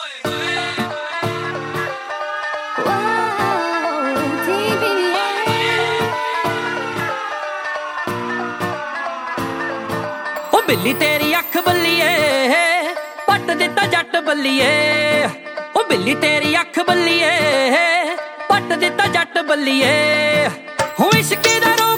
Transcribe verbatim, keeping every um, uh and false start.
बिल्ली तेरी अख बल्लिए पट दिता जट बल्लिए। ओ बिल्ली तेरी अख बल्लिए पट दिता जट बल्लिए। हूं इश्क दा